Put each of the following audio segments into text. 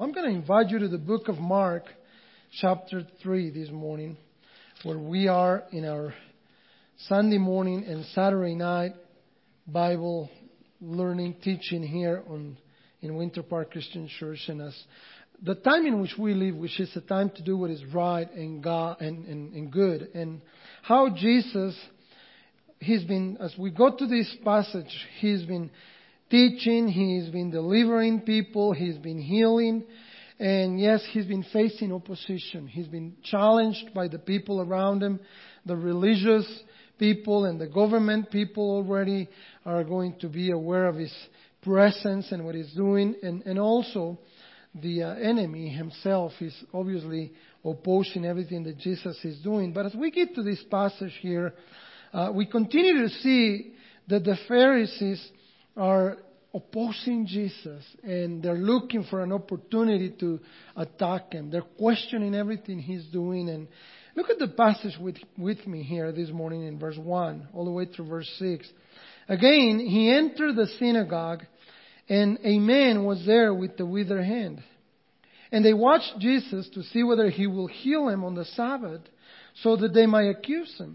I'm going to invite you to the book of Mark, chapter 3 this morning, where we are in our Sunday morning and Saturday night Bible learning, teaching here in Winter Park Christian Church. And as the time in which we live, which is a time to do what is right and God and good, and how Jesus, He's been, as we go to this passage, He's been teaching, He's been delivering people, He's been healing, and yes, He's been facing opposition. He's been challenged by the people around Him. The religious people and the government people already are going to be aware of His presence and what He's doing, and also the enemy himself is obviously opposing everything that Jesus is doing. But as we get to this passage here, we continue to see that the Pharisees are opposing Jesus, and they're looking for an opportunity to attack Him. They're questioning everything He's doing. And look at the passage with me here this morning in verse 1 all the way through verse 6. Again, He entered the synagogue, and a man was there with the withered hand. And they watched Jesus to see whether He will heal him on the Sabbath, so that they might accuse Him.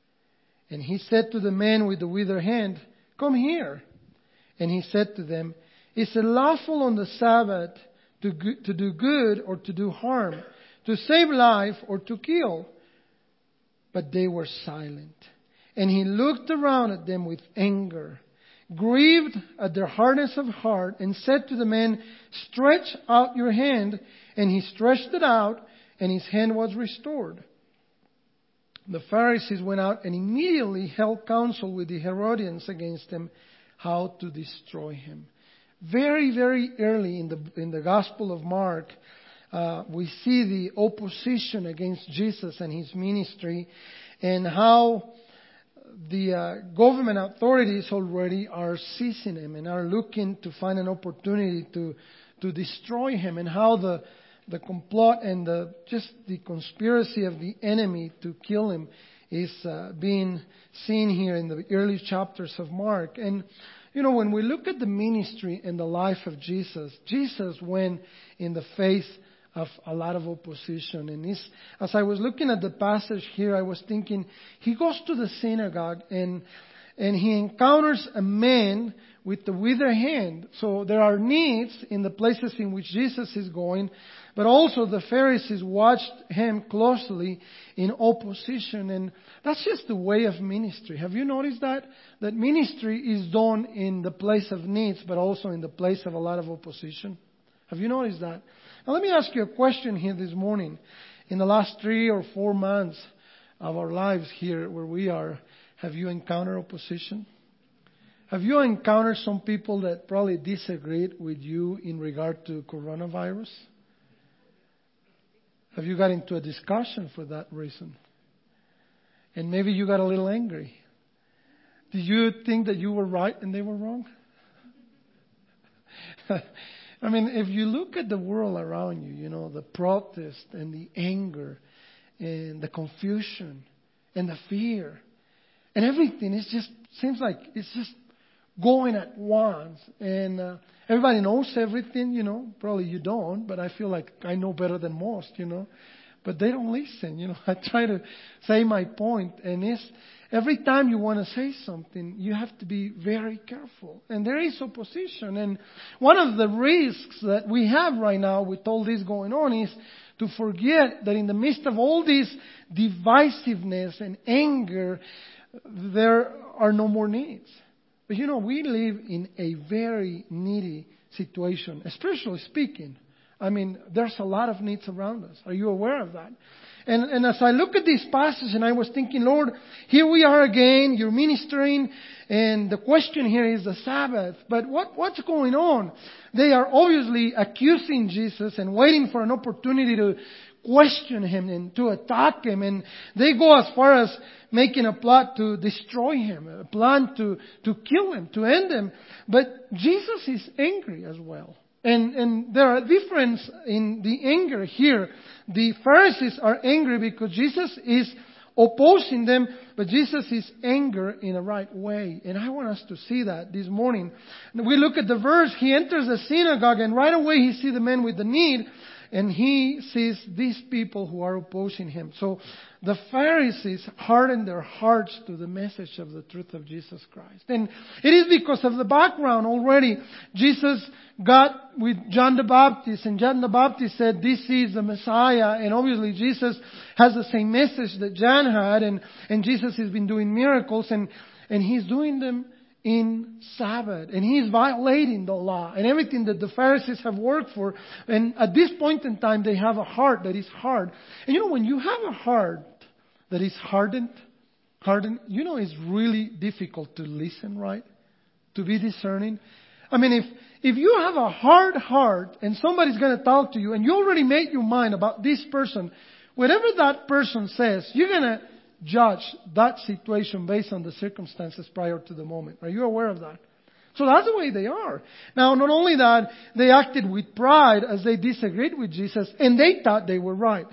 And He said to the man with the withered hand, "Come here." And He said to them, "Is it lawful on the Sabbath to do good or to do harm, to save life or to kill?" But they were silent. And He looked around at them with anger, grieved at their hardness of heart, and said to the man, "Stretch out your hand." And he stretched it out, and his hand was restored. The Pharisees went out and immediately held counsel with the Herodians against Him, how to destroy Him. Very, very early in the Gospel of Mark, we see the opposition against Jesus and His ministry, and how the government authorities already are seizing Him and are looking to find an opportunity to destroy Him, and how the complot and the conspiracy of the enemy to kill Him is being seen here in the early chapters of Mark. And you know, when we look at the ministry and the life of Jesus, Jesus went in the face of a lot of opposition. And as I was looking at the passage here, I was thinking, He goes to the synagogue and He encounters a man with the withered hand. So there are needs in the places in which Jesus is going, but also the Pharisees watched Him closely in opposition. And that's just the way of ministry. Have you noticed that? That ministry is done in the place of needs, but also in the place of a lot of opposition. Have you noticed that? Now let me ask you a question here this morning. In the last 3 or 4 months of our lives here where we are, have you encountered opposition? Have you encountered some people that probably disagreed with you in regard to coronavirus? Have you got into a discussion for that reason? And maybe you got a little angry. Did you think that you were right and they were wrong? I mean, if you look at the world around you, you know, the protest and the anger and the confusion and the fear and everything, it just seems like it's just going at once. And everybody knows everything, you know. Probably you don't, but I feel like I know better than most, you know. But they don't listen, you know. I try to say my point, and it's every time you want to say something, you have to be very careful. And there is opposition. And one of the risks that we have right now with all this going on is to forget that in the midst of all this divisiveness and anger, there are no more needs. But you know, we live in a very needy situation, spiritually speaking. I mean, there's a lot of needs around us. Are you aware of that? And as I look at this passage, and I was thinking, Lord, here we are again, You're ministering, and the question here is the Sabbath. But what's going on? They are obviously accusing Jesus and waiting for an opportunity to question Him and to attack Him. And they go as far as making a plot to destroy Him, a plan to kill Him, to end Him. But Jesus is angry as well. And there are differences in the anger here. The Pharisees are angry because Jesus is opposing them, but Jesus is anger in a right way. And I want us to see that this morning. And we look at the verse, he enters the synagogue, and right away he sees the man with the need, and he sees these people who are opposing him. So the Pharisees hardened their hearts to the message of the truth of Jesus Christ. And it is because of the background already. Jesus got with John the Baptist, and John the Baptist said, this is the Messiah. And obviously Jesus has the same message that John had, and Jesus has been doing miracles, and he's doing them in Sabbath, and he's violating the law and everything that the Pharisees have worked for. And at this point in time, they have a heart that is hard. And when you have a heart that is hardened, it's really difficult to listen, right? To be discerning. I mean, if you have a hard heart and somebody's going to talk to you and you already made your mind about this person, whatever that person says, you're going to judge that situation based on the circumstances prior to the moment. Are you aware of that? So that's the way they are. Now, not only that, they acted with pride as they disagreed with Jesus, and they thought they were right.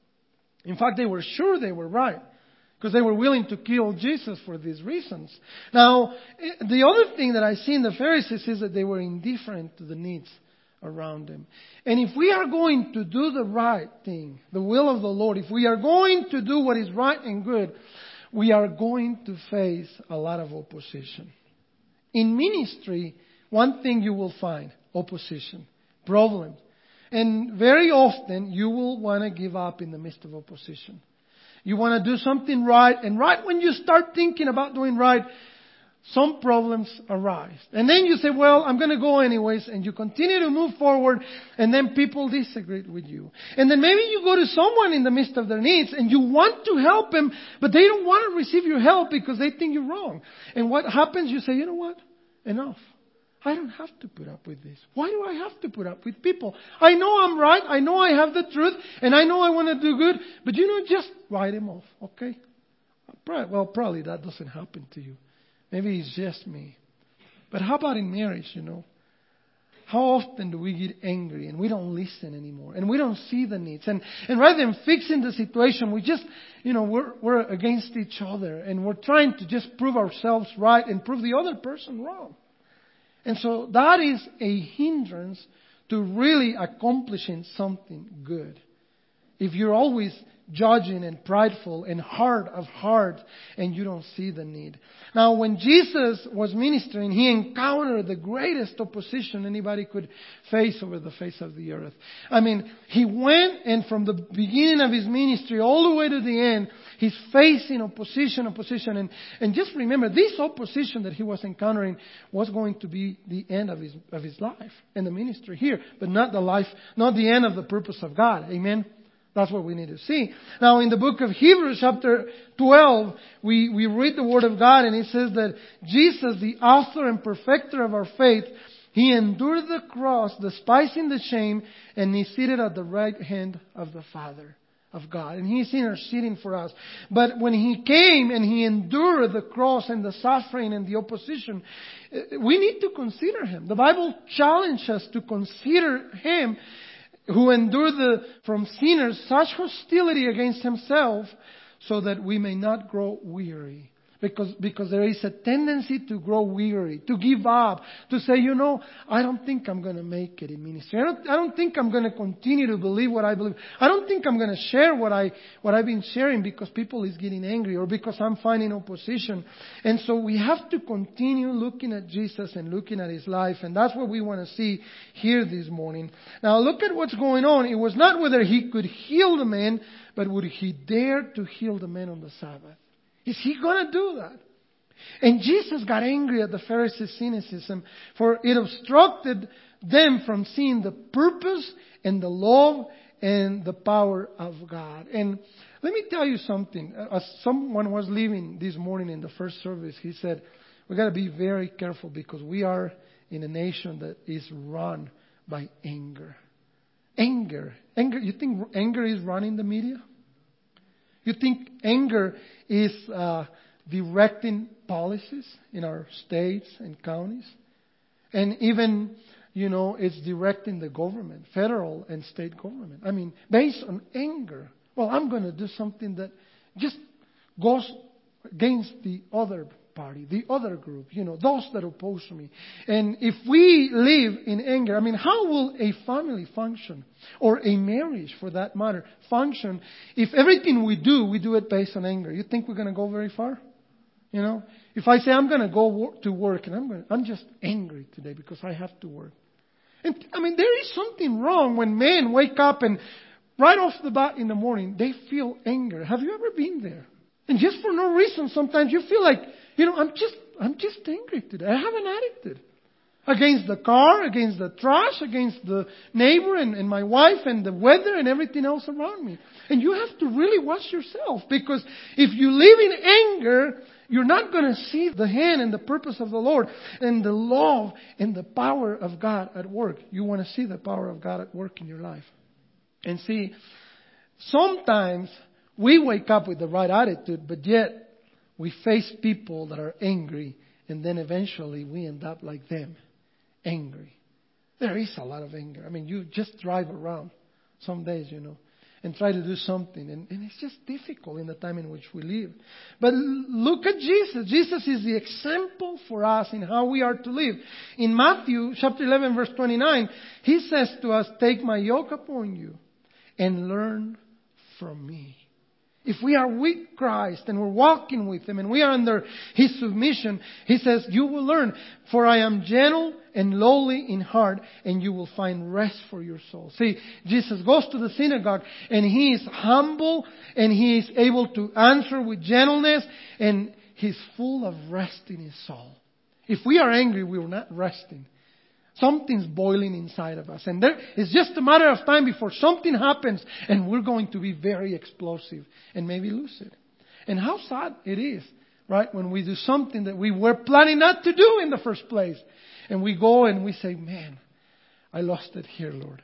In fact, they were sure they were right, because they were willing to kill Jesus for these reasons. Now, the other thing that I see in the Pharisees is that they were indifferent to the needs around them. And if we are going to do the right thing, the will of the Lord, if we are going to do what is right and good, we are going to face a lot of opposition. In ministry, one thing you will find: opposition, problems. And very often you will want to give up in the midst of opposition. You want to do something right, and right when you start thinking about doing right, some problems arise. And then you say, well, I'm going to go anyways, and you continue to move forward, and then people disagree with you. And then maybe you go to someone in the midst of their needs, and you want to help them, but they don't want to receive your help because they think you're wrong. And what happens? You say, you know what? Enough. I don't have to put up with this. Why do I have to put up with people? I know I'm right. I know I have the truth, and I know I want to do good, but just write them off, okay? Well, probably that doesn't happen to you. Maybe it's just me. But how about in marriage, How often do we get angry and we don't listen anymore and we don't see the needs? And rather than fixing the situation, we just, we're against each other and we're trying to just prove ourselves right and prove the other person wrong. And so that is a hindrance to really accomplishing something good. If you're always judging and prideful and hard of heart and you don't see the need. Now, when Jesus was ministering, he encountered the greatest opposition anybody could face over the face of the earth. I mean, he went, and from the beginning of his ministry all the way to the end, he's facing opposition. And just remember, this opposition that he was encountering was going to be the end of his life and the ministry here, but not the end of the purpose of God. Amen. That's what we need to see. Now, in the book of Hebrews, chapter 12, we read the Word of God, and it says that Jesus, the author and perfecter of our faith, he endured the cross, despising the shame, and he's seated at the right hand of the Father of God. And he's interceding for us. But when he came and he endured the cross and the suffering and the opposition, we need to consider him. The Bible challenges us to consider him who endured from sinners such hostility against himself, so that we may not grow weary. Because there is a tendency to grow weary, to give up, to say, I don't think I'm going to make it in ministry. I don't think I'm going to continue to believe what I believe. I don't think I'm going to share what I've been sharing because people is getting angry or because I'm finding opposition. And so we have to continue looking at Jesus and looking at his life. And that's what we want to see here this morning. Now look at what's going on. It was not whether he could heal the man, but would he dare to heal the man on the Sabbath? Is he going to do that? And Jesus got angry at the Pharisees' cynicism, for it obstructed them from seeing the purpose and the love and the power of God. And let me tell you something. As someone was leaving this morning in the first service, he said, we got to be very careful because we are in a nation that is run by anger. Anger. You think anger is running the media? You think anger is directing policies in our states and counties? And even, it's directing the government, federal and state government. I mean, based on anger. Well, I'm going to do something that just goes against the other party, the other group, those that oppose me. And if we live in anger, how will a family function, or a marriage for that matter, function if everything we do it based on anger? You think we're going to go very far? If I say I'm going to go to work and I'm just angry today because I have to work. And there is something wrong when men wake up and right off the bat in the morning they feel anger. Have you ever been there? And just for no reason, sometimes you feel like, I'm just angry today. I have an attitude against the car, against the trash, against the neighbor and my wife and the weather and everything else around me. And you have to really watch yourself, because if you live in anger, you're not going to see the hand and the purpose of the Lord and the love and the power of God at work. You want to see the power of God at work in your life. And see, sometimes we wake up with the right attitude, but yet we face people that are angry, and then eventually we end up like them, angry. There is a lot of anger. You just drive around some days, and try to do something, and it's just difficult in the time in which we live. But look at Jesus. Jesus is the example for us in how we are to live. In Matthew chapter 11, verse 29, He says to us, "Take my yoke upon you and learn from me." If we are with Christ and we're walking with Him and we are under His submission, He says, "You will learn, for I am gentle and lowly in heart, and you will find rest for your soul." See, Jesus goes to the synagogue and He is humble and He is able to answer with gentleness, and He's full of rest in His soul. If we are angry, we are not resting. Something's boiling inside of us. And it's just a matter of time before something happens and we're going to be very explosive and maybe lose it. And how sad it is, right? When we do something that we were planning not to do in the first place. And we go and we say, "Man, I lost it here, Lord.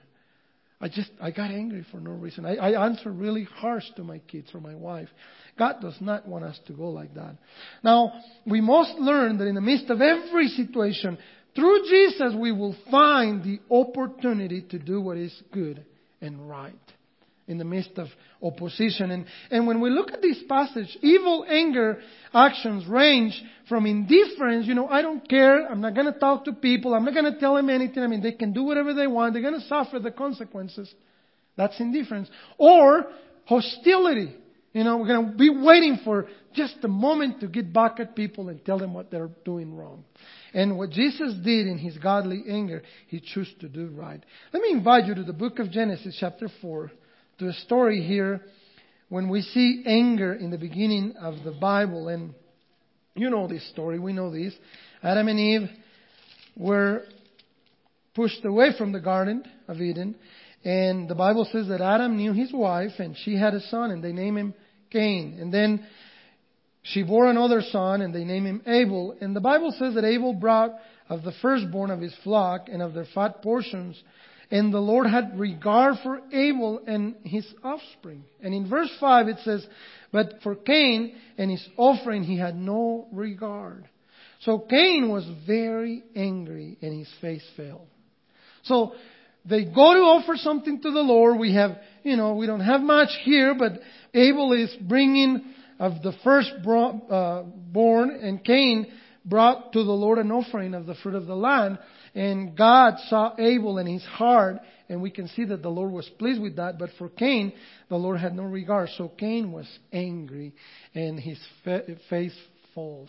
I got angry for no reason. I answered really harsh to my kids or my wife." God does not want us to go like that. Now, we must learn that in the midst of every situation, through Jesus, we will find the opportunity to do what is good and right in the midst of opposition. And when we look at this passage, evil anger actions range from indifference. I don't care. I'm not going to talk to people. I'm not going to tell them anything. They can do whatever they want. They're going to suffer the consequences. That's indifference. Or hostility. We're going to be waiting for just a moment to get back at people and tell them what they're doing wrong. And what Jesus did in His godly anger, He chose to do right. Let me invite you to the book of Genesis chapter 4, to a story here when we see anger in the beginning of the Bible. And you know this story. We know this. Adam and Eve were pushed away from the Garden of Eden. And the Bible says that Adam knew his wife, and she had a son, and they named him Cain. And then she bore another son, and they named him Abel. And the Bible says that Abel brought of the firstborn of his flock and of their fat portions. And the Lord had regard for Abel and his offspring. And in verse 5 it says, "But for Cain and his offering He had no regard." So Cain was very angry and his face fell. So they go to offer something to the Lord. We have, we don't have much here, but Abel is bringing of the firstborn, and Cain brought to the Lord an offering of the fruit of the land. And God saw Abel and his heart, and we can see that the Lord was pleased with that. But for Cain, the Lord had no regard. So Cain was angry, and his face fell.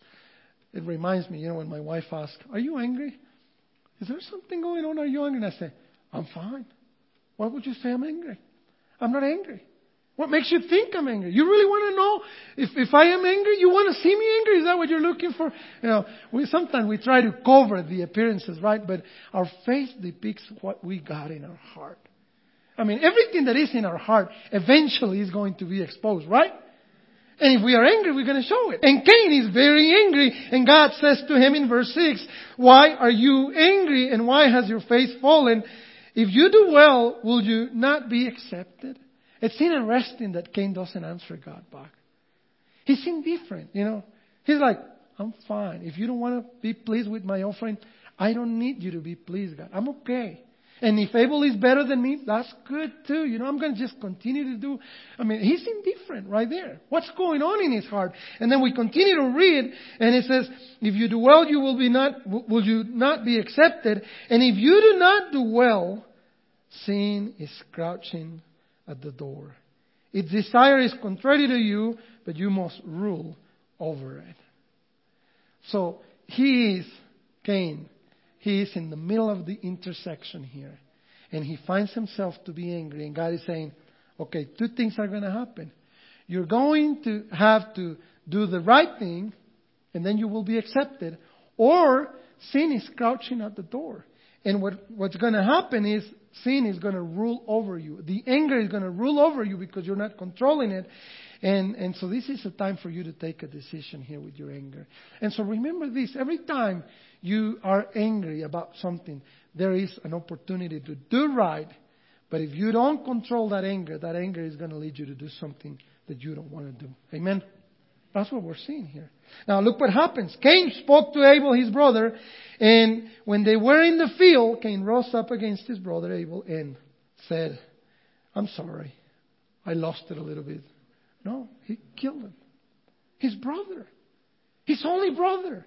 It reminds me, when my wife asks, "Are you angry? Is there something going on? Are you angry?" And I say, "I'm fine." Why would you say I'm angry? I'm not angry. What makes you think I'm angry? You really want to know if I am angry? You want to see me angry? Is that what you're looking for? Sometimes we try to cover the appearances, right? But our face depicts what we got in our heart. Everything that is in our heart eventually is going to be exposed, right? And if we are angry, we're going to show it. And Cain is very angry. And God says to him in verse 6, "Why are you angry, and why has your face fallen? If you do well, will you not be accepted?" It's interesting that Cain doesn't answer God back. He's indifferent, He's like, "I'm fine. If you don't want to be pleased with my offering, I don't need you to be pleased, God. I'm okay." And if Abel is better than me, that's good too. I'm going to just continue to do. He's indifferent right there. What's going on in his heart? And then we continue to read, and it says, if you do well, will you not be accepted? And if you do not do well, sin is crouching at the door. Its desire is contrary to you, but you must rule over it. So Cain. He is in the middle of the intersection here. And he finds himself to be angry. And God is saying, okay, two things are going to happen. You're going to have to do the right thing, and then you will be accepted. Or sin is crouching at the door. And what's going to happen is sin is going to rule over you. The anger is going to rule over you because you're not controlling it. And so this is a time for you to take a decision here with your anger. And so remember this, every time you are angry about something, there is an opportunity to do right. But if you don't control that anger is going to lead you to do something that you don't want to do. Amen? That's what we're seeing here. Now look what happens. Cain spoke to Abel, his brother, and when they were in the field, Cain rose up against his brother Abel and said, I'm sorry, I lost it a little bit. No, he killed him. His brother. His only brother.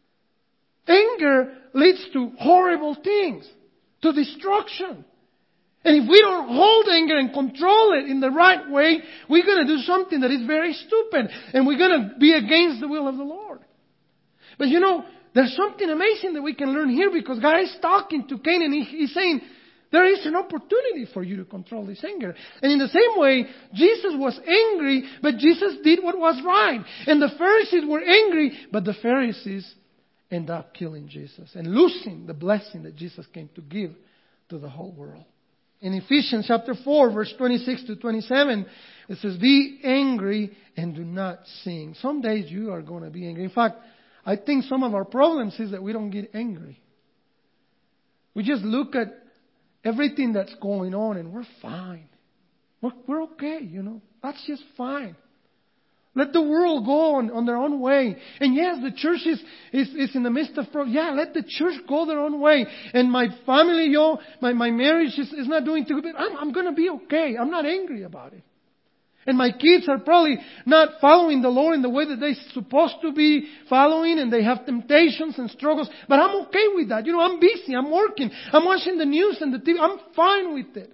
Anger leads to horrible things, to destruction. And if we don't hold anger and control it in the right way, we're going to do something that is very stupid. And we're going to be against the will of the Lord. But there's something amazing that we can learn here, because God is talking to Cain and he's saying, there is an opportunity for you to control this anger. And in the same way, Jesus was angry, but Jesus did what was right. And the Pharisees were angry, but the Pharisees ended up killing Jesus and losing the blessing that Jesus came to give to the whole world. In Ephesians chapter 4, verse 26 to 27, it says, be angry and do not sin. Some days you are going to be angry. In fact, I think some of our problems is that we don't get angry. We just look at everything that's going on and we're fine. We're okay, That's just fine. Let the world go on their own way. And yes, the church is in the midst of problems. Yeah, let the church go their own way. And my family, my marriage is not doing too good. I'm going to be okay. I'm not angry about it. And my kids are probably not following the Lord in the way that they're supposed to be following, and they have temptations and struggles. But I'm okay with that. I'm busy. I'm working. I'm watching the news and the TV. I'm fine with it.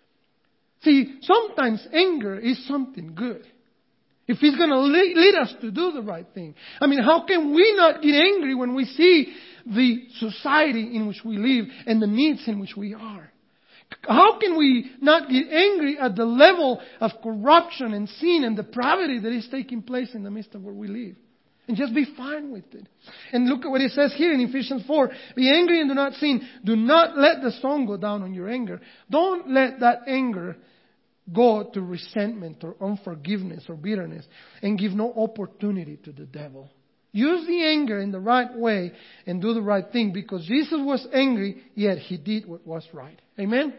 See, sometimes anger is something good. If it's going to lead us to do the right thing. How can we not get angry when we see the society in which we live and the needs in which we are? How can we not get angry at the level of corruption and sin and depravity that is taking place in the midst of where we live? And just be fine with it. And look at what it says here in Ephesians 4. Be angry and do not sin. Do not let the sun go down on your anger. Don't let that anger go to resentment or unforgiveness or bitterness, and give no opportunity to the devil. Use the anger in the right way and do the right thing, because Jesus was angry, yet He did what was right. Amen?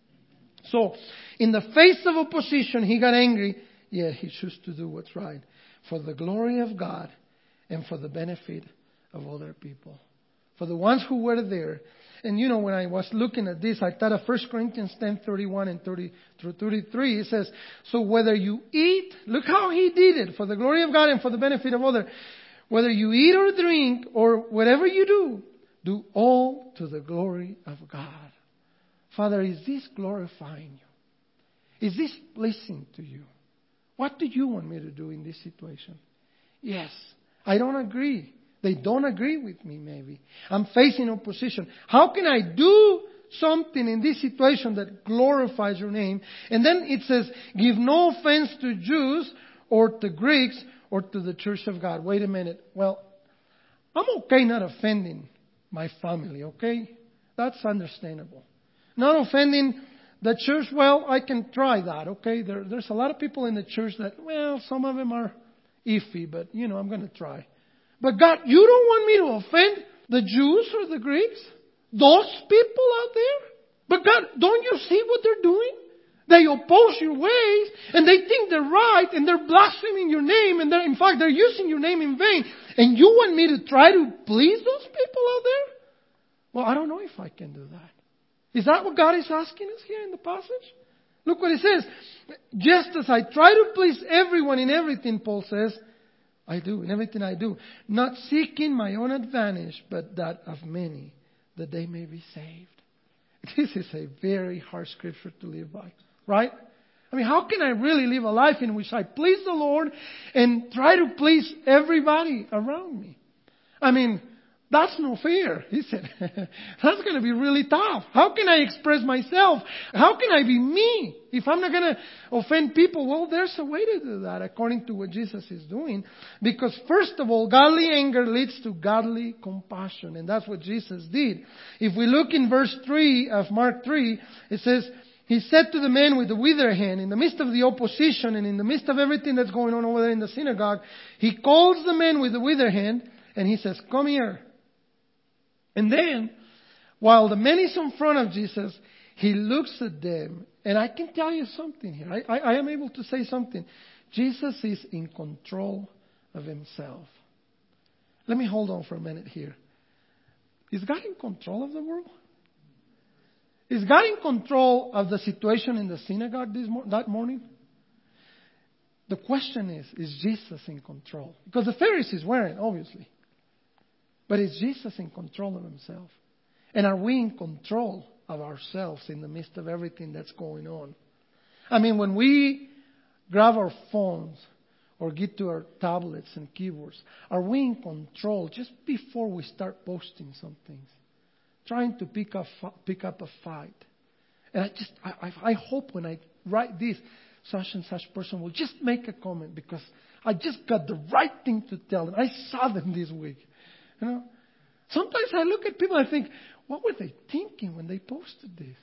So, in the face of opposition, He got angry, yet He chose to do what's right for the glory of God and for the benefit of other people. For the ones who were there. And when I was looking at this, I thought of 1 Corinthians 10:31 and 30 through 33. It says, so whether you eat, look how He did it, for the glory of God and for the benefit of others. Whether you eat or drink or whatever you do, do all to the glory of God. Father, is this glorifying you? Is this pleasing to you? What do you want me to do in this situation? Yes, I don't agree. They don't agree with me, maybe. I'm facing opposition. How can I do something in this situation that glorifies your name? And then it says, give no offense to Jews or to Greeks or to the church of God. Wait a minute. Well, I'm okay not offending my family, okay? That's understandable. Not offending the church, well, I can try that, okay? There's a lot of people in the church that, well, some of them are iffy, but, I'm going to try. But God, you don't want me to offend the Jews or the Greeks? Those people out there? But God, don't you see what they're doing? They oppose your ways, and they think they're right, and they're blaspheming your name, and in fact, they're using your name in vain. And you want me to try to please those people out there? Well, I don't know if I can do that. Is that what God is asking us here in the passage? Look what it says. Just as I try to please everyone in everything, Paul says, I do, in everything I do. Not seeking my own advantage, but that of many, that they may be saved. This is a very hard scripture to live by, right? I mean, how can I really live a life in which I please the Lord and try to please everybody around me? I mean, that's no fair, he said. That's going to be really tough. How can I express myself? How can I be me if I'm not going to offend people? Well, there's a way to do that according to what Jesus is doing. Because first of all, godly anger leads to godly compassion. And that's what Jesus did. If we look in verse 3 of Mark 3, it says, He said to the man with the withered hand, in the midst of the opposition and in the midst of everything that's going on over there in the synagogue, He calls the man with the withered hand and He says, come here. And then, while the man is in front of Jesus, He looks at them. And I can tell you something here. I am able to say something. Jesus is in control of Himself. Let me hold on for a minute here. Is God in control of the world? Is God in control of the situation in the synagogue that morning? The question is Jesus in control? Because the Pharisees weren't, obviously. But is Jesus in control of Himself? And are we in control of ourselves in the midst of everything that's going on? I mean, when we grab our phones or get to our tablets and keyboards, are we in control just before we start posting some things? Trying to pick up a fight. And I hope when I write this, such and such person will just make a comment because I just got the right thing to tell them. I saw them this week. You know, sometimes I look at people and I think, what were they thinking when they posted this?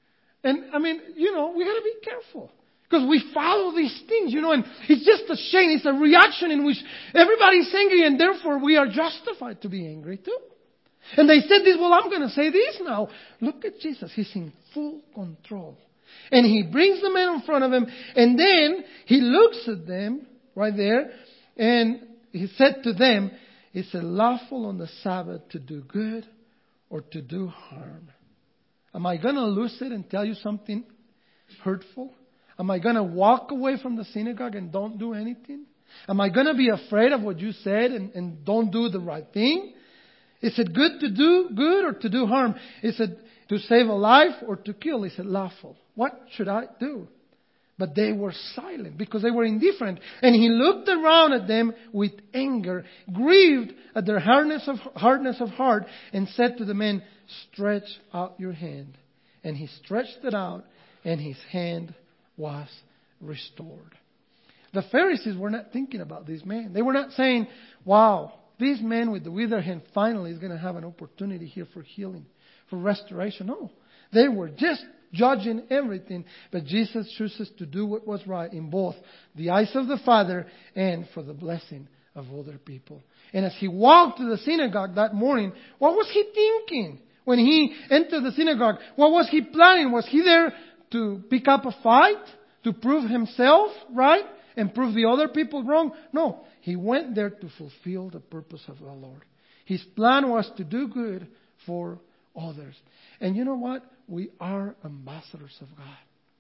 And I mean, we got to be careful because we follow these things, and it's just a shame. It's a reaction in which everybody's angry and therefore we are justified to be angry too. And they said this, well, I'm going to say this now. Look at Jesus. He's in full control. And He brings the man in front of Him and then He looks at them right there and He said to them, is it lawful on the Sabbath to do good or to do harm? Am I going to lose it and tell you something hurtful? Am I going to walk away from the synagogue and don't do anything? Am I going to be afraid of what you said and don't do the right thing? Is it good to do good or to do harm? Is it to save a life or to kill? Is it lawful? What should I do? But they were silent because they were indifferent. And He looked around at them with anger, grieved at their hardness of heart, and said to the man, stretch out your hand. And he stretched it out, and his hand was restored. The Pharisees were not thinking about this man. They were not saying, wow, this man with the withered hand finally is going to have an opportunity here for healing, for restoration. No, they were just judging everything. But Jesus chooses to do what was right in both the eyes of the Father and for the blessing of other people. And as He walked to the synagogue that morning, what was He thinking when He entered the synagogue? What was He planning? Was He there to pick up a fight? To prove Himself right? And prove the other people wrong? No. He went there to fulfill the purpose of the Lord. His plan was to do good for others. And you know what? We are ambassadors of God.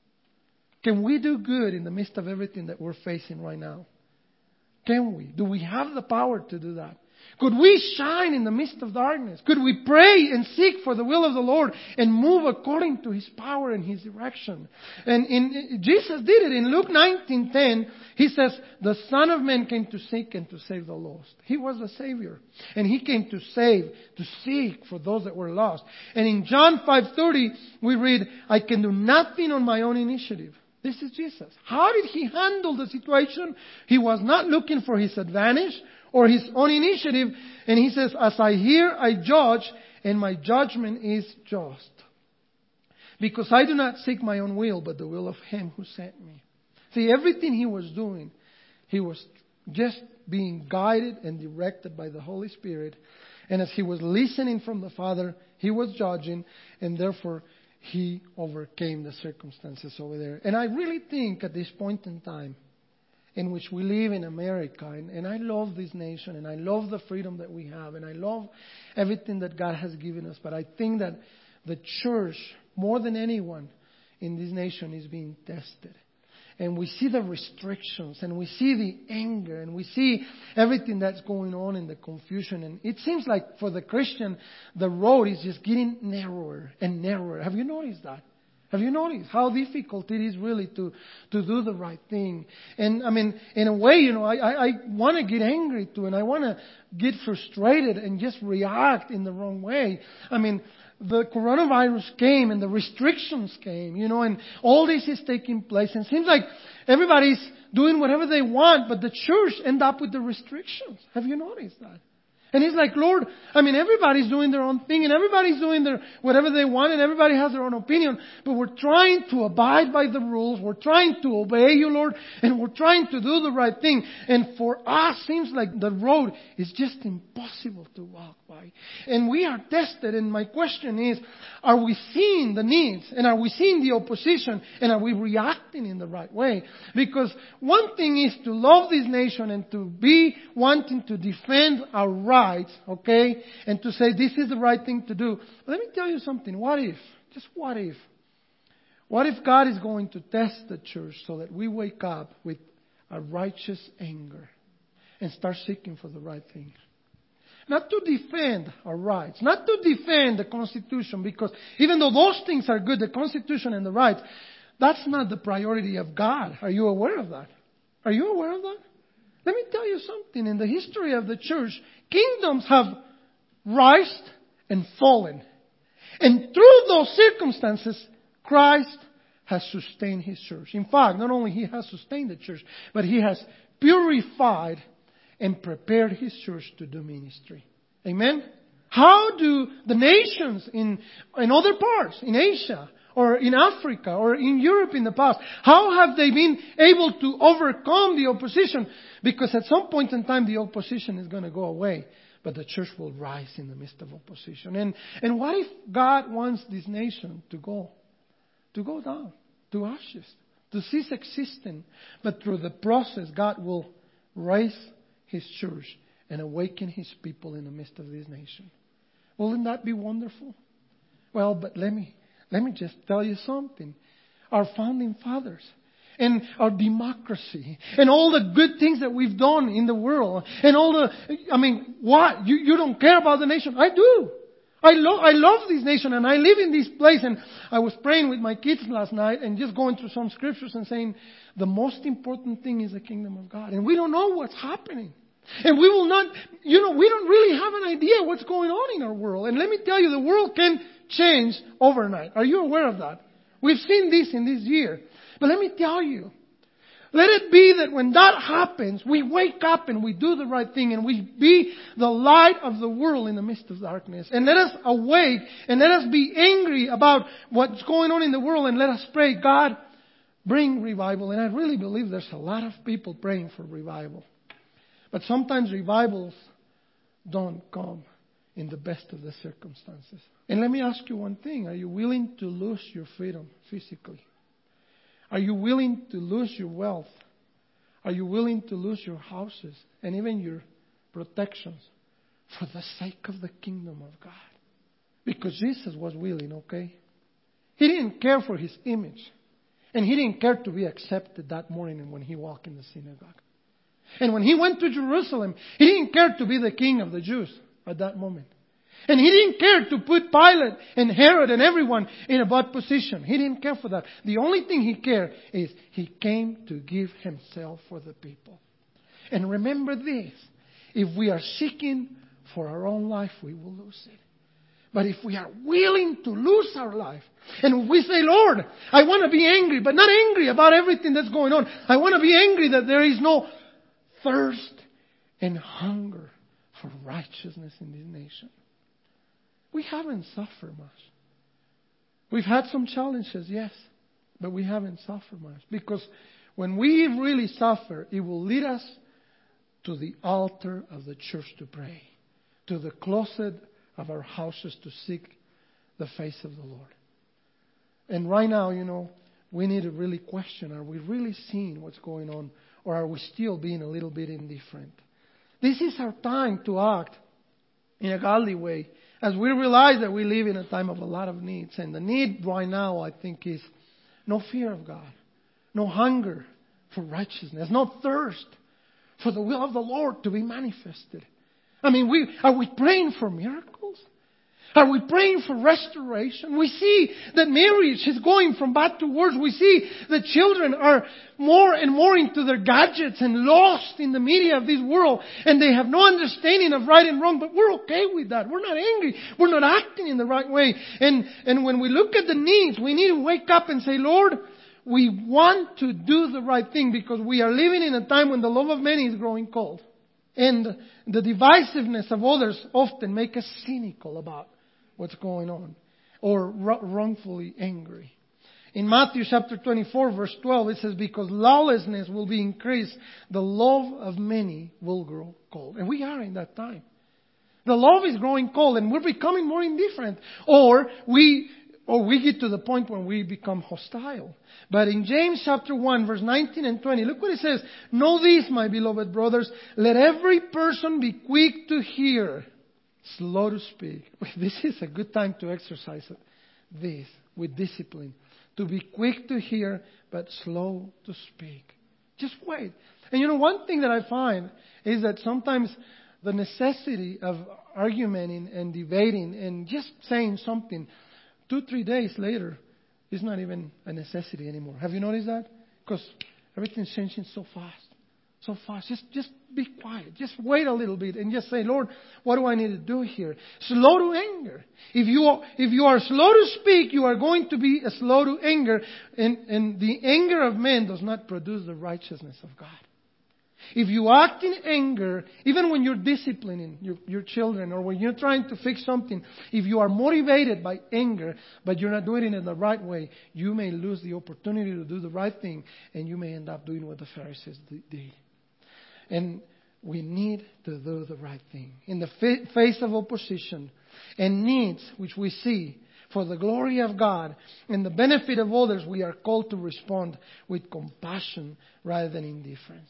Can we do good in the midst of everything that we're facing right now? Can we? Do we have the power to do that? Could we shine in the midst of darkness? Could we pray and seek for the will of the Lord and move according to His power and His direction? And Jesus did it. In Luke 19:10, He says, the Son of Man came to seek and to save the lost. He was the Savior. And He came to save, to seek for those that were lost. And in John 5:30, we read, I can do nothing on my own initiative. This is Jesus. How did He handle the situation? He was not looking for His advantage or His own initiative. And He says, as I hear, I judge, and my judgment is just. Because I do not seek my own will, but the will of Him who sent me. See, everything He was doing, He was just being guided and directed by the Holy Spirit. And as He was listening from the Father, He was judging, and therefore He overcame the circumstances over there. And I really think at this point in time, in which we live in America, and I love this nation, and I love the freedom that we have, and I love everything that God has given us, but I think that the church more than anyone in this nation is being tested. And we see the restrictions, and we see the anger, and we see everything that's going on in the confusion. And it seems like for the Christian, the road is just getting narrower and narrower. Have you noticed that? Have you noticed how difficult it is really to do the right thing? And I mean, in a way, I want to get angry too, and I want to get frustrated and just react in the wrong way. I mean, the coronavirus came and the restrictions came, and all this is taking place. And it seems like everybody's doing whatever they want, but the church end up with the restrictions. Have you noticed that? And it's like, Lord, I mean, everybody's doing their own thing and everybody's doing whatever they want and everybody has their own opinion. But we're trying to abide by the rules. We're trying to obey you, Lord, and we're trying to do the right thing. And for us, seems like the road is just impossible to walk by. And we are tested. And my question is, are we seeing the needs? And are we seeing the opposition? And are we reacting in the right way? Because one thing is to love this nation and to be wanting to defend our rights, okay? And to say this is the right thing to do. But let me tell you something. What if? Just what if? What if God is going to test the church so that we wake up with a righteous anger and start seeking for the right thing? Not to defend our rights, not to defend the Constitution, because even though those things are good, the Constitution and the rights, that's not the priority of God. Are you aware of that? Are you aware of that? Let me tell you something. In the history of the church, kingdoms have risen and fallen. And through those circumstances, Christ has sustained His church. In fact, not only He has sustained the church, but He has purified and prepared His church to do ministry. Amen? How do the nations in other parts, in Asia, or in Africa, or in Europe in the past, how have they been able to overcome the opposition? Because at some point in time, the opposition is going to go away, but the church will rise in the midst of opposition. And what if God wants this nation to go down, to ashes, to cease existing? But through the process, God will raise His church and awaken His people in the midst of this nation. Wouldn't that be wonderful? Well, but let me just tell you something. Our founding fathers and our democracy and all the good things that we've done in the world and what? You don't care about the nation? I do. I love this nation and I live in this place. And I was praying with my kids last night and just going through some scriptures and saying the most important thing is the kingdom of God. And we don't know what's happening. And we will not, we don't really have an idea what's going on in our world. And let me tell you, the world can change overnight. Are you aware of that? We've seen this in this year. But let me tell you, let it be that when that happens, we wake up and we do the right thing and we be the light of the world in the midst of darkness. And let us awake and let us be angry about what's going on in the world and let us pray, God, bring revival. And I really believe there's a lot of people praying for revival. But sometimes revivals don't come in the best of the circumstances. And let me ask you one thing. Are you willing to lose your freedom physically? Are you willing to lose your wealth? Are you willing to lose your houses and even your protections for the sake of the kingdom of God? Because Jesus was willing, okay? He didn't care for His image. And He didn't care to be accepted that morning when He walked in the synagogue. And when He went to Jerusalem, He didn't care to be the king of the Jews at that moment. And He didn't care to put Pilate and Herod and everyone in a bad position. He didn't care for that. The only thing He cared is He came to give Himself for the people. And remember this, if we are seeking for our own life, we will lose it. But if we are willing to lose our life, and we say, Lord, I want to be angry, but not angry about everything that's going on. I want to be angry that there is no thirst and hunger for righteousness in this nation. We haven't suffered much. We've had some challenges, yes, but we haven't suffered much. Because when we really suffer, it will lead us to the altar of the church to pray, to the closet of our houses to seek the face of the Lord. And right now, we need to really question, are we really seeing what's going on, or are we still being a little bit indifferent? This is our time to act in a godly way as we realize that we live in a time of a lot of needs. And the need right now, I think, is no fear of God, no hunger for righteousness, no thirst for the will of the Lord to be manifested. I mean, are we praying for miracles? Are we praying for restoration? We see that marriage is going from bad to worse. We see that children are more and more into their gadgets and lost in the media of this world. And they have no understanding of right and wrong. But we're okay with that. We're not angry. We're not acting in the right way. And when we look at the needs, we need to wake up and say, Lord, we want to do the right thing because we are living in a time when the love of many is growing cold. And the divisiveness of others often make us cynical about what's going on, or wrongfully angry. In Matthew chapter 24, verse 12, it says, because lawlessness will be increased, the love of many will grow cold. And we are in that time. The love is growing cold and we're becoming more indifferent. Or we get to the point when we become hostile. But in James chapter 1, verse 19 and 20, look what it says. Know this, my beloved brothers, let every person be quick to hear, slow to speak. This is a good time to exercise this with discipline. To be quick to hear, but slow to speak. Just wait. And one thing that I find is that sometimes the necessity of arguing and debating and just saying something 2-3 days later is not even a necessity anymore. Have you noticed that? Because everything's changing so fast. So fast. Just be quiet. Just wait a little bit and just say, Lord, what do I need to do here? Slow to anger. If you are slow to speak, you are going to be slow to anger. And the anger of men does not produce the righteousness of God. If you act in anger, even when you're disciplining your children or when you're trying to fix something, if you are motivated by anger, but you're not doing it in the right way, you may lose the opportunity to do the right thing and you may end up doing what the Pharisees did. And we need to do the right thing. In the face of opposition and needs which we see for the glory of God and the benefit of others, we are called to respond with compassion rather than indifference.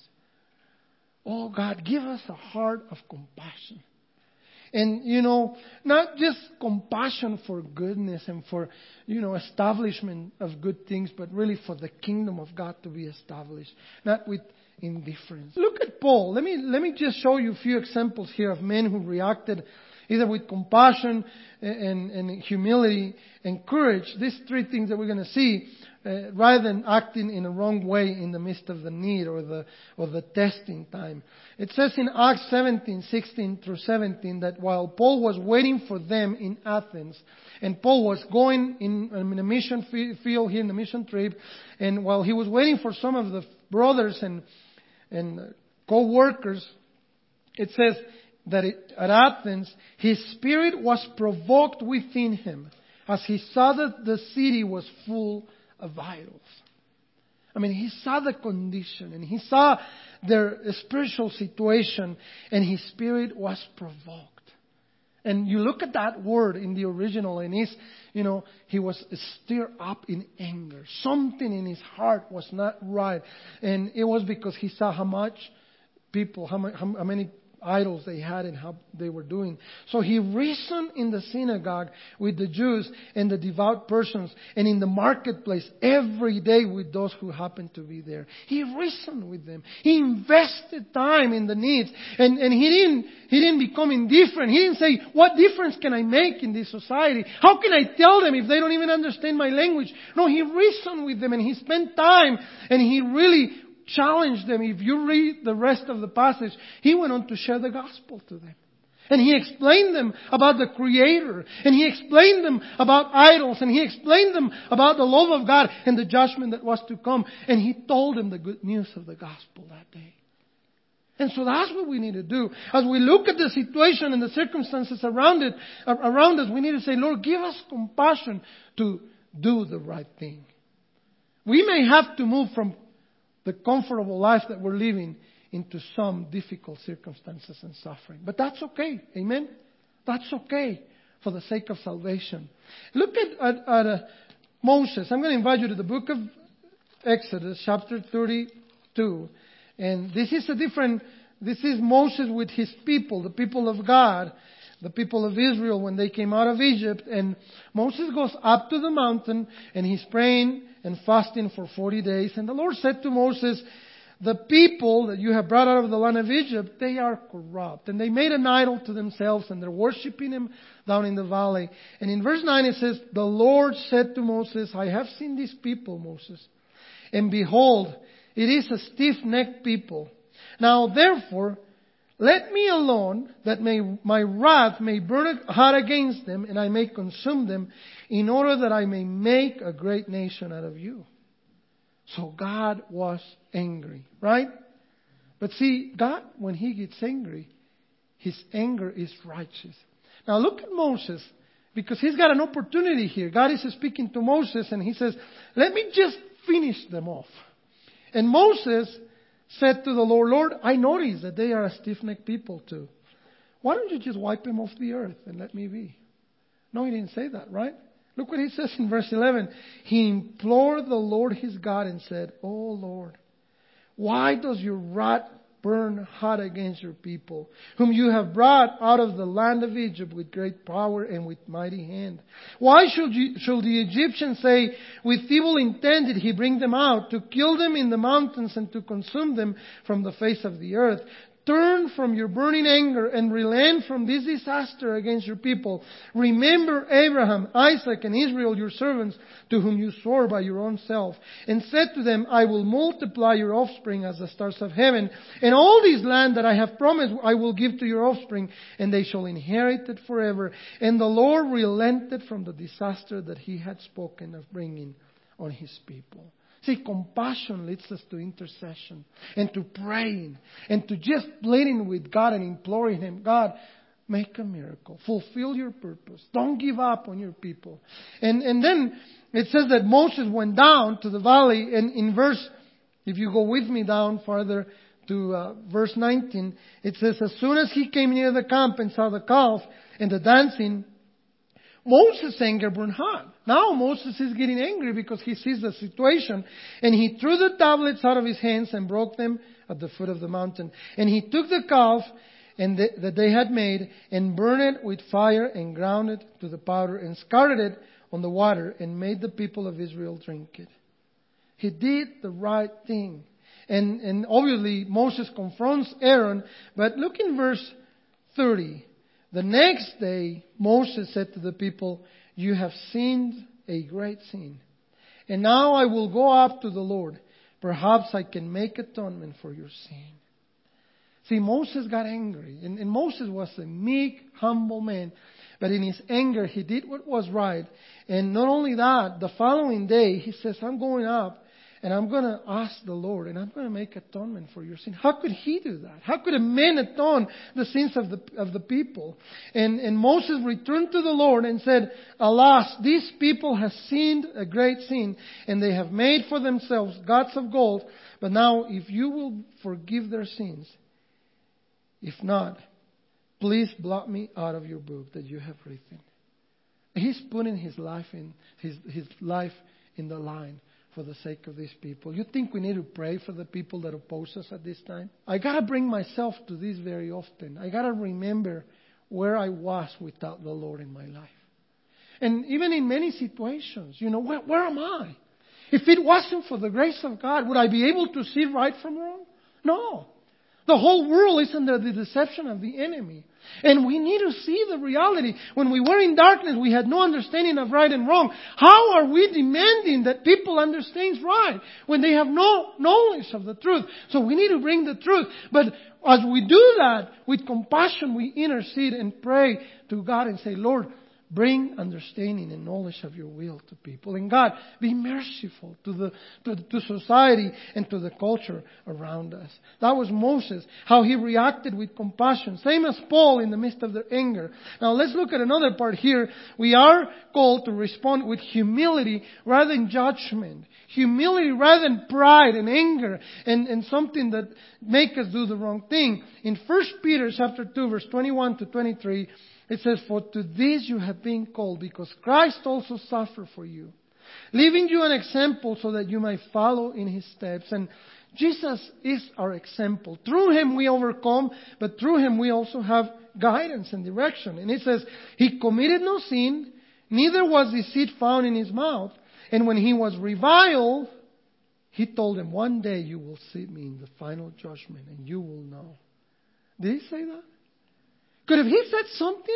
Oh God, give us a heart of compassion. And, not just compassion for goodness and for, establishment of good things, but really for the kingdom of God to be established. Not with indifference. Look at Paul. Let me just show you a few examples here of men who reacted either with compassion and humility and courage. These three things that we're going to see, rather than acting in a wrong way in the midst of the need or the testing time. It says in Acts 17:16-17 that while Paul was waiting for them in Athens, and Paul was going in a mission field here in the mission trip, and while he was waiting for some of the brothers and co-workers, it says that at Athens, his spirit was provoked within him as he saw that the city was full of idols. I mean, he saw the condition and he saw their spiritual situation and his spirit was provoked. And you look at that word in the original and he was stirred up in anger. Something in his heart was not right. And it was because he saw how many idols they had and how they were doing. So he reasoned in the synagogue with the Jews and the devout persons and in the marketplace every day with those who happened to be there. He reasoned with them. He invested time in the needs and he didn't become indifferent. He didn't say, what difference can I make in this society? How can I tell them if they don't even understand my language? No, he reasoned with them and he spent time and he really challenged them. If you read the rest of the passage, he went on to share the gospel to them. And he explained them about the Creator. And he explained them about idols. And he explained them about the love of God and the judgment that was to come. And he told them the good news of the gospel that day. And so that's what we need to do. As we look at the situation and the circumstances around us, we need to say, Lord, give us compassion to do the right thing. We may have to move from the comfortable life that we're living into some difficult circumstances and suffering. But that's okay. Amen? That's okay for the sake of salvation. Look at Moses. I'm going to invite you to the book of Exodus, chapter 32. And this is Moses with his people, the people of God. the people of Israel when they came out of Egypt. And Moses goes up to the mountain and he's praying and fasting for 40 days. And the Lord said to Moses, the people that you have brought out of the land of Egypt, they are corrupt. And they made an idol to themselves and they're worshiping him down in the valley. And in verse 9 it says, the Lord said to Moses, I have seen these people, Moses. And behold, it is a stiff-necked people. Now therefore, let me alone, that my wrath may burn hot against them, and I may consume them, in order that I may make a great nation out of you. So God was angry, right? But see, God, when He gets angry, His anger is righteous. Now look at Moses, because he's got an opportunity here. God is speaking to Moses, and He says, let me just finish them off. And Moses said to the Lord, Lord, I notice that they are a stiff-necked people too. Why don't you just wipe them off the earth and let me be? No, he didn't say that, right? Look what he says in verse 11. He implored the Lord his God and said, Oh Lord, why does your wrath burn hot against your people, whom you have brought out of the land of Egypt with great power and with mighty hand? Why should the Egyptians say, with evil intent did he bring them out, to kill them in the mountains and to consume them from the face of the earth? Turn from your burning anger and relent from this disaster against your people. Remember Abraham, Isaac, and Israel, your servants, to whom you swore by your own self, and said to them, I will multiply your offspring as the stars of heaven, and all this land that I have promised I will give to your offspring, and they shall inherit it forever. And the Lord relented from the disaster that he had spoken of bringing on his people. See, compassion leads us to intercession and to praying and to just pleading with God and imploring Him, God, make a miracle. Fulfill your purpose. Don't give up on your people. And then it says that Moses went down to the valley, and in verse, if you go with me down farther to verse 19, it says, as soon as he came near the camp and saw the calf and the dancing, Moses' anger burned hot. Now Moses is getting angry because he sees the situation. And he threw the tablets out of his hands and broke them at the foot of the mountain. And he took the calf that they had made and burned it with fire and ground it to the powder and scattered it on the water and made the people of Israel drink it. He did the right thing. And obviously Moses confronts Aaron. But look in verse 30. The next day, Moses said to the people, you have sinned a great sin. And now I will go up to the Lord. Perhaps I can make atonement for your sin. See, Moses got angry. And Moses was a meek, humble man. But in his anger, he did what was right. And not only that, the following day, he says, I'm going up. And I'm going to ask the Lord, and I'm going to make atonement for your sin. How could he do that? How could a man atone the sins of the people? And Moses returned to the Lord and said, alas, these people have sinned a great sin, and they have made for themselves gods of gold. But now, if you will forgive their sins, if not, please blot me out of your book that you have written. He's putting his life in the line for the sake of these people. You think we need to pray for the people that oppose us at this time? I got to bring myself to this very often. I got to remember where I was without the Lord in my life. And even in many situations, where am I? If it wasn't for the grace of God, would I be able to see right from wrong? No. The whole world is under the deception of the enemy. And we need to see the reality. When we were in darkness, we had no understanding of right and wrong. How are we demanding that people understand right when they have no knowledge of the truth? So we need to bring the truth. But as we do that, with compassion, we intercede and pray to God and say, Lord, bring understanding and knowledge of your will to people. And God, be merciful to society and to the culture around us. That was Moses, how he reacted with compassion. Same as Paul in the midst of their anger. Now let's look at another part here. We are called to respond with humility rather than judgment. Humility rather than pride and anger and something that make us do the wrong thing. In 1 Peter chapter 2 verse 21 to 23, it says, for to this you have been called, because Christ also suffered for you, leaving you an example so that you might follow in His steps. And Jesus is our example. Through Him we overcome, but through Him we also have guidance and direction. And it says, He committed no sin, neither was deceit found in His mouth. And when He was reviled, He told them, one day you will see me in the final judgment and you will know. Did He say that? Could have He said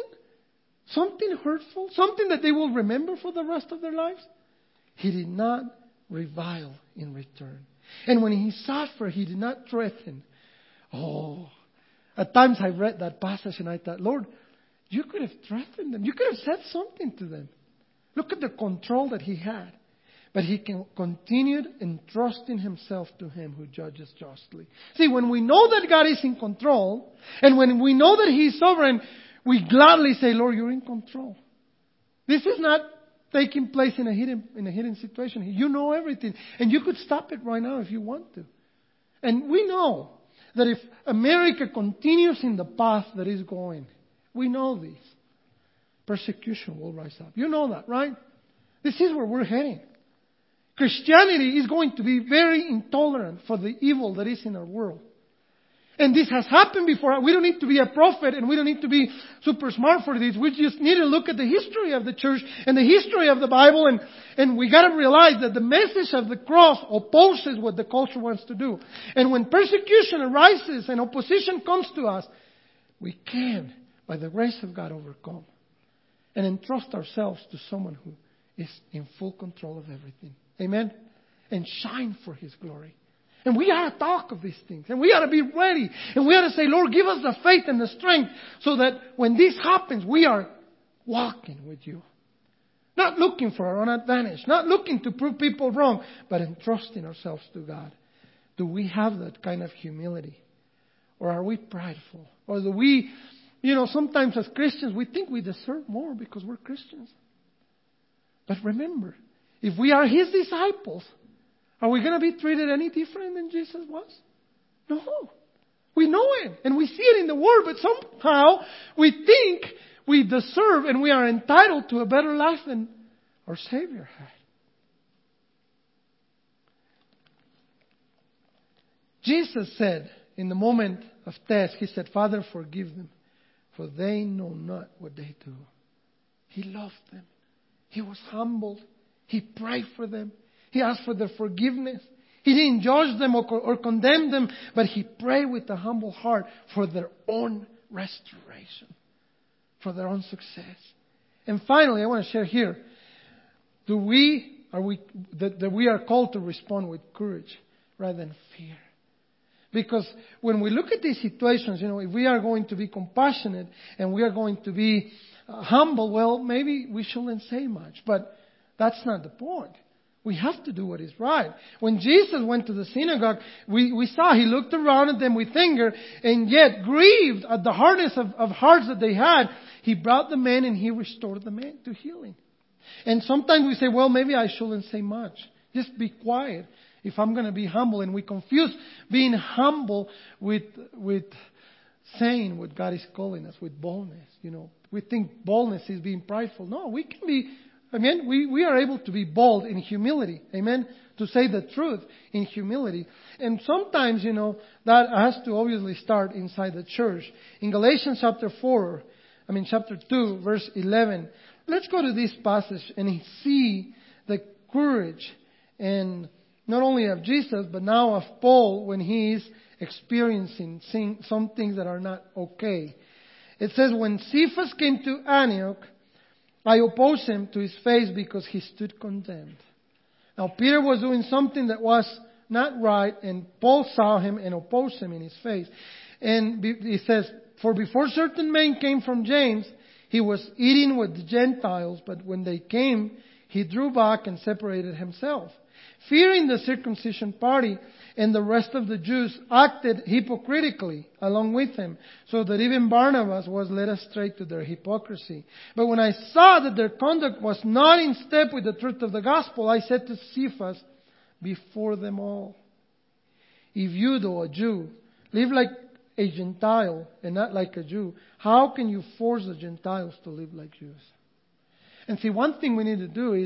something hurtful, something that they will remember for the rest of their lives? He did not revile in return. And when He suffered, He did not threaten. Oh, at times I read that passage and I thought, Lord, you could have threatened them. You could have said something to them. Look at the control that He had. But He continued entrusting Himself to Him who judges justly. See, when we know that God is in control, and when we know that He is sovereign, we gladly say, Lord, you're in control. This is not taking place in a hidden situation. You know everything. And you could stop it right now if you want to. And we know that if America continues in the path that is going, we know this, persecution will rise up. You know that, right? This is where we're heading. Christianity is going to be very intolerant for the evil that is in our world. And this has happened before. We don't need to be a prophet and we don't need to be super smart for this. We just need to look at the history of the church and the history of the Bible, and we got to realize that the message of the cross opposes what the culture wants to do. And when persecution arises and opposition comes to us, we can, by the grace of God, overcome and entrust ourselves to someone who is in full control of everything. Amen? And shine for His glory. And we ought to talk of these things. And we ought to be ready. And we ought to say, Lord, give us the faith and the strength so that when this happens, we are walking with You. Not looking for our own advantage. Not looking to prove people wrong. But entrusting ourselves to God. Do we have that kind of humility? Or are we prideful? Or do we, sometimes as Christians, we think we deserve more because we're Christians. But remember, if we are His disciples, are we going to be treated any different than Jesus was? No. We know Him and we see it in the Word, but somehow we think we deserve and we are entitled to a better life than our Savior had. Jesus said in the moment of test, He said, Father, forgive them, for they know not what they do. He loved them. He was humbled. He prayed for them. He asked for their forgiveness. He didn't judge them or condemn them, but He prayed with a humble heart for their own restoration, for their own success. And finally, I want to share here, that we are called to respond with courage rather than fear. Because when we look at these situations, if we are going to be compassionate and we are going to be humble, well, maybe we shouldn't say much, but that's not the point. We have to do what is right. When Jesus went to the synagogue, we saw He looked around at them with anger, and yet grieved at the hardness of hearts that they had. He brought the man and He restored the man to healing. And sometimes we say, well, maybe I shouldn't say much. Just be quiet if I'm going to be humble. And we confuse being humble with saying what God is calling us, with boldness. We think boldness is being prideful. No, we can be. Amen. We are able to be bold in humility. Amen. To say the truth in humility. And sometimes, that has to obviously start inside the church. In Galatians chapter 2, verse 11. Let's go to this passage and see the courage and not only of Jesus, but now of Paul when he is experiencing some things that are not okay. It says, when Cephas came to Antioch, I opposed him to his face because he stood condemned. Now Peter was doing something that was not right, and Paul saw him and opposed him in his face. And he says, for before certain men came from James, he was eating with the Gentiles, but when they came, he drew back and separated himself. Fearing the circumcision party and the rest of the Jews acted hypocritically along with him, so that even Barnabas was led astray to their hypocrisy. But when I saw that their conduct was not in step with the truth of the gospel, I said to Cephas before them all, if you, though a Jew, live like a Gentile and not like a Jew, how can you force the Gentiles to live like Jews? And see, one thing we need to do is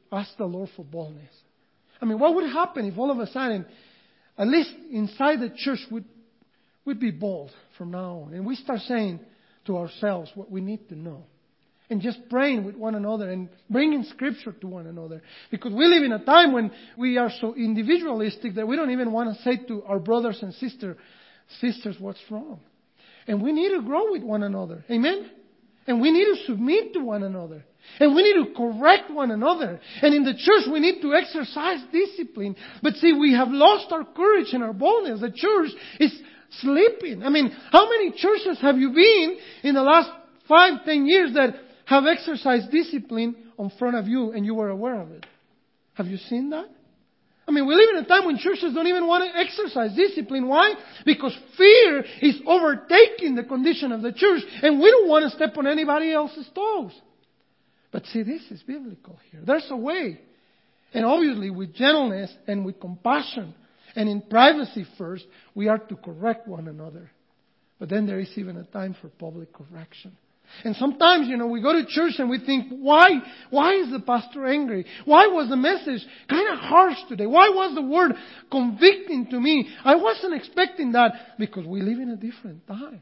ask the Lord for boldness. I mean, what would happen if all of a sudden, at least inside the church, we'd be bold from now on. And we start saying to ourselves what we need to know. And just praying with one another and bringing Scripture to one another. Because we live in a time when we are so individualistic that we don't even want to say to our brothers and sisters what's wrong. And we need to grow with one another. Amen? And we need to submit to one another. And we need to correct one another. And in the church we need to exercise discipline. But see, we have lost our courage and our boldness. The church is sleeping. I mean, how many churches have you been in the last 5-10 years that have exercised discipline in front of you and you were aware of it? Have you seen that? I mean, we live in a time when churches don't even want to exercise discipline. Why? Because fear is overtaking the condition of the church and we don't want to step on anybody else's toes. But see, this is biblical here. There's a way. And obviously with gentleness and with compassion and in privacy first, we are to correct one another. But then there is even a time for public correction. And sometimes, we go to church and we think, why is the pastor angry? Why was the message kind of harsh today? Why was the word convicting to me? I wasn't expecting that because we live in a different time.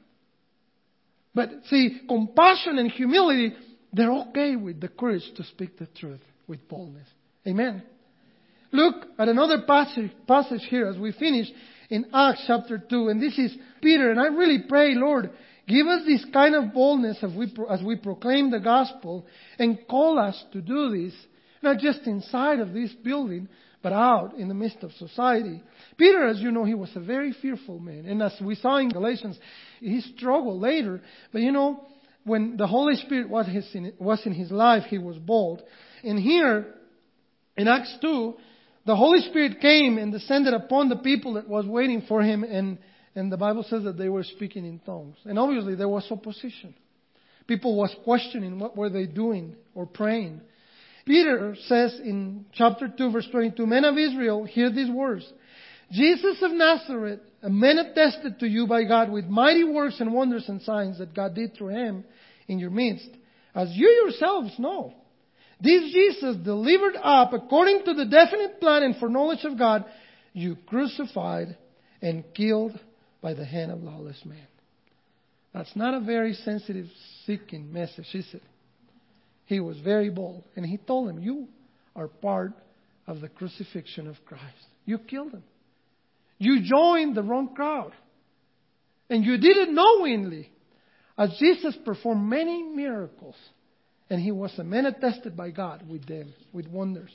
But see, compassion and humility, they're okay with the courage to speak the truth with boldness. Amen. Look at another passage here as we finish in Acts chapter 2. And this is Peter. And I really pray, Lord, give us this kind of boldness as we proclaim the gospel and call us to do this, not just inside of this building, but out in the midst of society. Peter, as you know, he was a very fearful man. And as we saw in Galatians, he struggled later. But when the Holy Spirit was in his life, he was bold. And here, in Acts 2, the Holy Spirit came and descended upon the people that was waiting for him, and the Bible says that they were speaking in tongues. And obviously there was opposition. People was questioning what were they doing or praying. Peter says in chapter 2 verse 22, Men of Israel, hear these words. Jesus of Nazareth, a man attested to you by God with mighty works and wonders and signs that God did through him in your midst, as you yourselves know. This Jesus delivered up according to the definite plan and foreknowledge of God, you crucified and killed by the hand of lawless man. That's not a very sensitive, seeking message, is it? He was very bold. And he told them, you are part of the crucifixion of Christ. You killed him. You joined the wrong crowd. And you did it knowingly. As Jesus performed many miracles. And he was a man attested by God with them, with wonders.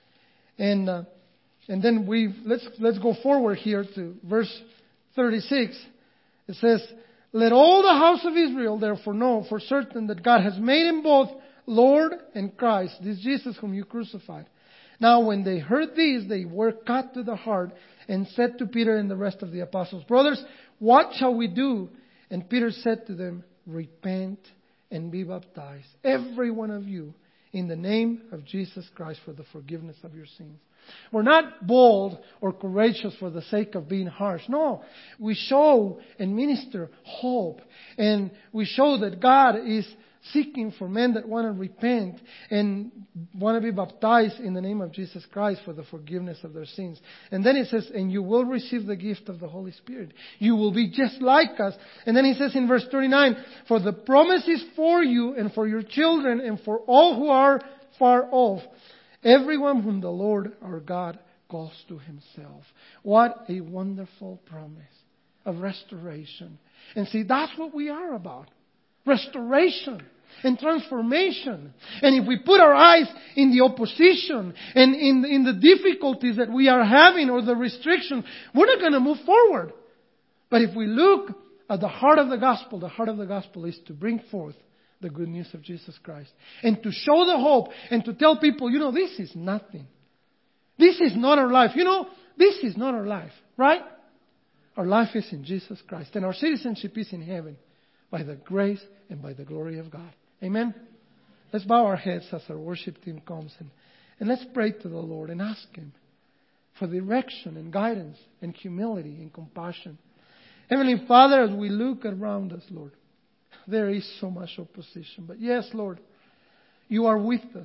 And then let's go forward here to verse 36. It says, Let all the house of Israel therefore know for certain that God has made him both Lord and Christ, this Jesus whom you crucified. Now when they heard this, they were cut to the heart and said to Peter and the rest of the apostles, Brothers, what shall we do? And Peter said to them, Repent and be baptized, every one of you, in the name of Jesus Christ for the forgiveness of your sins. We're not bold or courageous for the sake of being harsh. No, we show and minister hope. And we show that God is seeking for men that want to repent and want to be baptized in the name of Jesus Christ for the forgiveness of their sins. And then it says, and you will receive the gift of the Holy Spirit. You will be just like us. And then he says in verse 39, for the promise is for you and for your children and for all who are far off, everyone whom the Lord our God calls to himself. What a wonderful promise of restoration. And see, that's what we are about. Restoration and transformation. And if we put our eyes in the opposition and in the difficulties that we are having or the restrictions, we're not going to move forward. But if we look at the heart of the gospel is to bring forth the good news of Jesus Christ. And to show the hope and to tell people, this is nothing. This is not our life. This is not our life, right? Our life is in Jesus Christ. And our citizenship is in heaven by the grace and by the glory of God. Amen? Let's bow our heads as our worship team comes and let's pray to the Lord and ask Him for direction and guidance and humility and compassion. Heavenly Father, as we look around us, Lord, there is so much opposition. But yes, Lord, you are with us.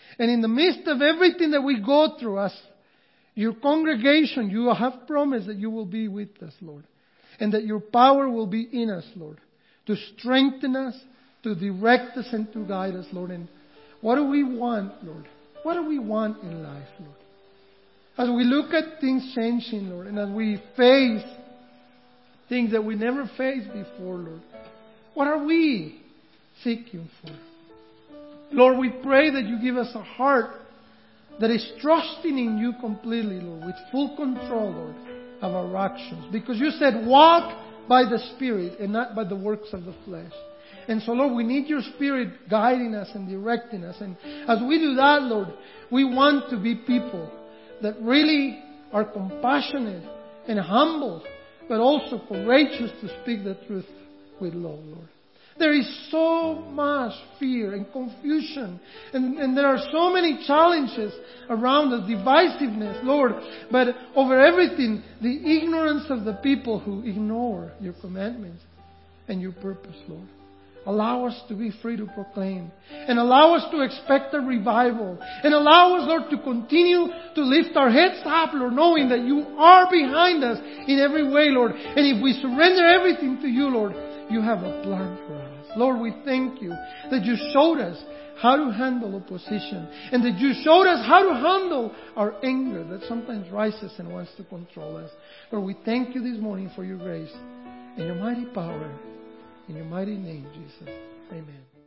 And in the midst of everything that we go through as your congregation, you have promised that you will be with us, Lord. And that your power will be in us, Lord. To strengthen us, to direct us and to guide us, Lord. And what do we want, Lord? What do we want in life, Lord? As we look at things changing, Lord, and as we face things that we never faced before, Lord, what are we seeking for? Lord, we pray that you give us a heart that is trusting in you completely, Lord, with full control, Lord, of our actions. Because you said, walk by the Spirit and not by the works of the flesh. And so, Lord, we need your Spirit guiding us and directing us. And as we do that, Lord, we want to be people that really are compassionate and humble, but also courageous to speak the truth with love, Lord. There is so much fear and confusion, and there are so many challenges around us, divisiveness, Lord, but over everything, the ignorance of the people who ignore your commandments and your purpose, Lord. Allow us to be free to proclaim, and allow us to expect a revival, and allow us, Lord, to continue to lift our heads up, Lord, knowing that you are behind us in every way, Lord. And if we surrender everything to you, Lord, you have a plan for us. Lord, we thank you that you showed us how to handle opposition, and that you showed us how to handle our anger that sometimes rises and wants to control us. Lord, we thank you this morning for your grace and your mighty power. In your mighty name, Jesus. Amen.